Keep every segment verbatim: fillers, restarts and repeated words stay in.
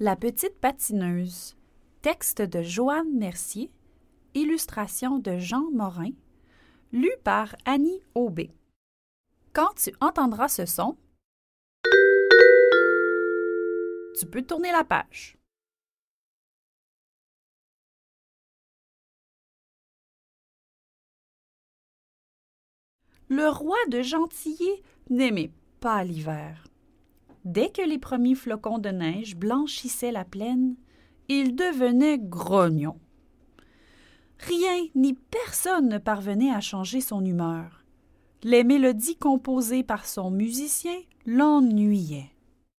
La petite patineuse. Texte de Joanne Mercier. Illustration de Jean Morin. Lu par Annie Aubé. Quand tu entendras ce son, tu peux tourner la page. Le roi de Gentilly n'aimait pas l'hiver. Dès que les premiers flocons de neige blanchissaient la plaine, il devenait grognon. Rien ni personne ne parvenait à changer son humeur. Les mélodies composées par son musicien l'ennuyaient.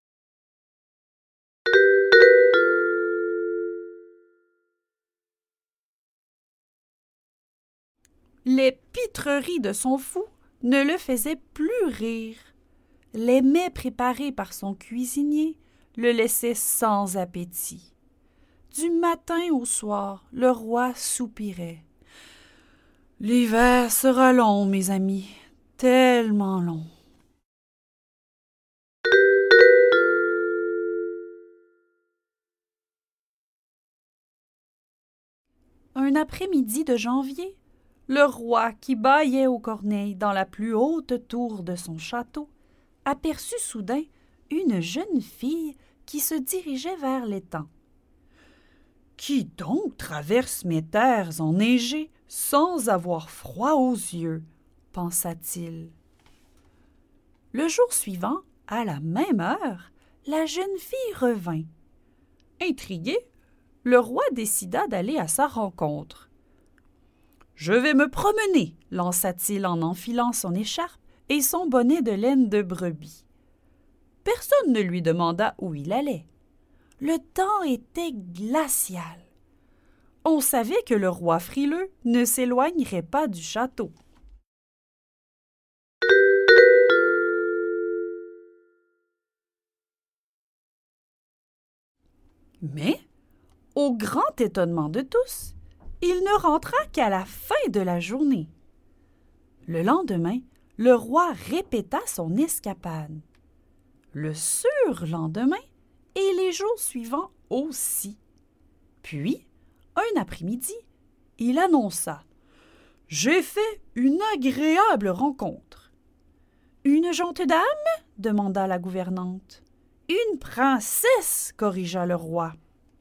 Les pitreries de son fou ne le faisaient plus rire. Les mets préparés par son cuisinier le laissaient sans appétit. Du matin au soir, le roi soupirait. « L'hiver sera long, mes amis, tellement long. » Un après-midi de janvier, le roi, qui bâillait aux corneilles dans la plus haute tour de son château, aperçut soudain une jeune fille qui se dirigeait vers l'étang. « Qui donc traverse mes terres enneigées sans avoir froid aux yeux ?» pensa-t-il. Le jour suivant, à la même heure, la jeune fille revint. Intrigué, le roi décida d'aller à sa rencontre. « Je vais me promener » lança-t-il en enfilant son écharpe et son bonnet de laine de brebis. Personne ne lui demanda où il allait. Le temps était glacial. On savait que le roi frileux ne s'éloignerait pas du château. Mais, au grand étonnement de tous, il ne rentra qu'à la fin de la journée. Le lendemain, le roi répéta son escapade. Le surlendemain et les jours suivants aussi. Puis, un après-midi, il annonça « J'ai fait une agréable rencontre. »« Une gente dame ?» demanda la gouvernante. « Une princesse » corrigea le roi.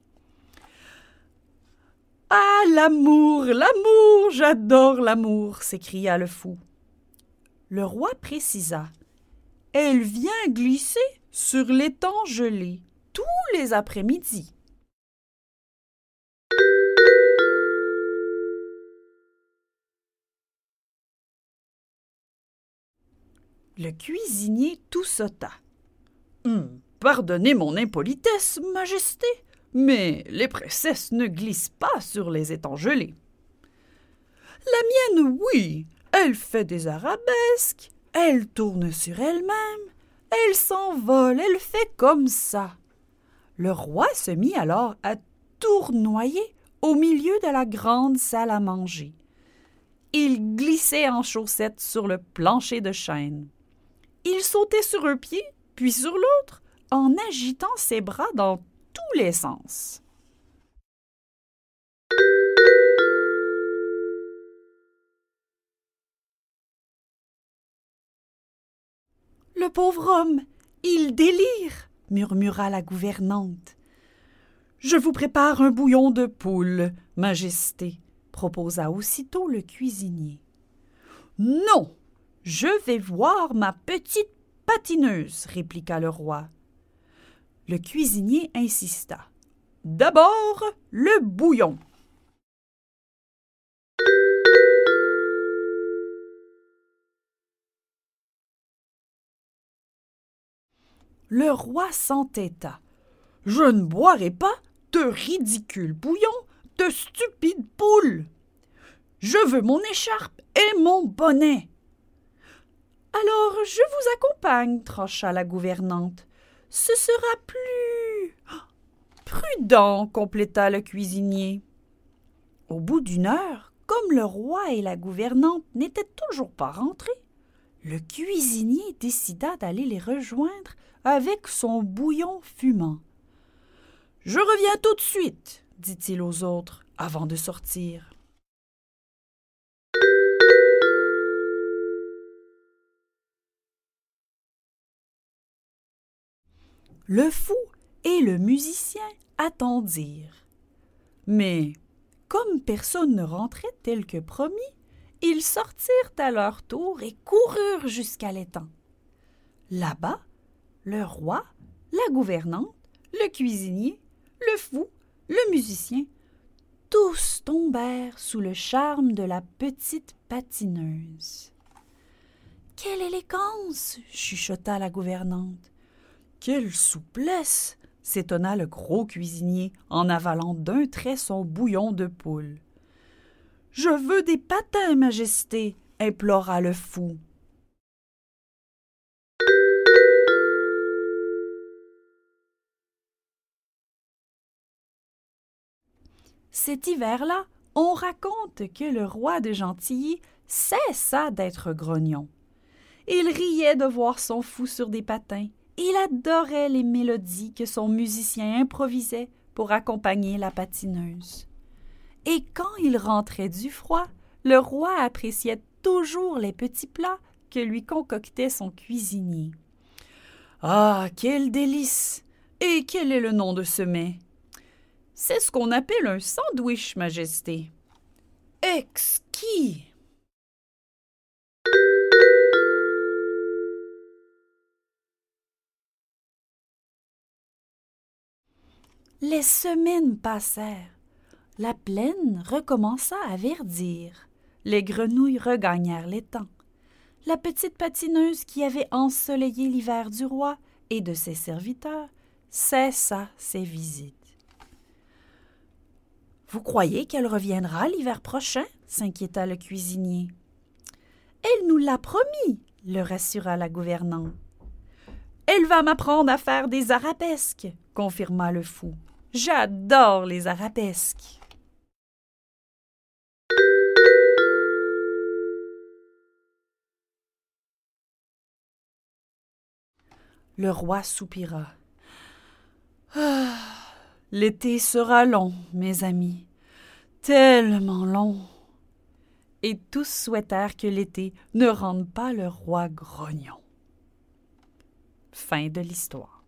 « Ah, l'amour, l'amour, j'adore l'amour » s'écria le fou. Le roi précisa. « Elle vient glisser sur l'étang gelé tous les après-midi. » Le cuisinier tout sauta. Hum, « Pardonnez mon impolitesse, majesté, mais les princesses ne glissent pas sur les étangs gelés. »« La mienne, oui, elle fait des arabesques. Elle tourne sur elle-même, elle s'envole, elle fait comme ça. » Le roi se mit alors à tournoyer au milieu de la grande salle à manger. Il glissait en chaussettes sur le plancher de chêne. Il sautait sur un pied, puis sur l'autre, en agitant ses bras dans tous les sens. « Le pauvre homme, il délire !» murmura la gouvernante. « Je vous prépare un bouillon de poule, majesté » proposa aussitôt le cuisinier. « Non, je vais voir ma petite patineuse » répliqua le roi. Le cuisinier insista. « D'abord, le bouillon. » Le roi s'entêta. « Je ne boirai pas de ridicule bouillon de stupide poule. Je veux mon écharpe et mon bonnet. »« Alors je vous accompagne, » trancha la gouvernante. « Ce sera plus... prudent, » compléta le cuisinier. Au bout d'une heure, comme le roi et la gouvernante n'étaient toujours pas rentrés, le cuisinier décida d'aller les rejoindre avec son bouillon fumant. « Je reviens tout de suite, dit-il aux autres avant de sortir. Le fou et le musicien attendirent. Mais, comme personne ne rentrait tel que promis, ils sortirent à leur tour et coururent jusqu'à l'étang. Là-bas, le roi, la gouvernante, le cuisinier, le fou, le musicien, tous tombèrent sous le charme de la petite patineuse. « Quelle élégance !» chuchota la gouvernante. « Quelle souplesse !» s'étonna le gros cuisinier en avalant d'un trait son bouillon de poule. « Je veux des patins, Majesté !» implora le fou. Cet hiver-là, on raconte que le roi de Gentilly cessa d'être grognon. Il riait de voir son fou sur des patins. Il adorait les mélodies que son musicien improvisait pour accompagner la patineuse. Et quand il rentrait du froid, le roi appréciait toujours les petits plats que lui concoctait son cuisinier. « Ah, quel délice! Et quel est le nom de ce mets? »« C'est ce qu'on appelle un sandwich, Majesté. »« Exquis! » Les semaines passèrent. La plaine recommença à verdir. Les grenouilles regagnèrent l'étang. La petite patineuse qui avait ensoleillé l'hiver du roi et de ses serviteurs cessa ses visites. « Vous croyez qu'elle reviendra l'hiver prochain? » s'inquiéta le cuisinier. « Elle nous l'a promis, » le rassura la gouvernante. « Elle va m'apprendre à faire des arabesques, » confirma le fou. « J'adore les arabesques. » Le roi soupira. Ah, « L'été sera long, mes amis, tellement long. » Et tous souhaitèrent que l'été ne rende pas le roi grognon. Fin de l'histoire.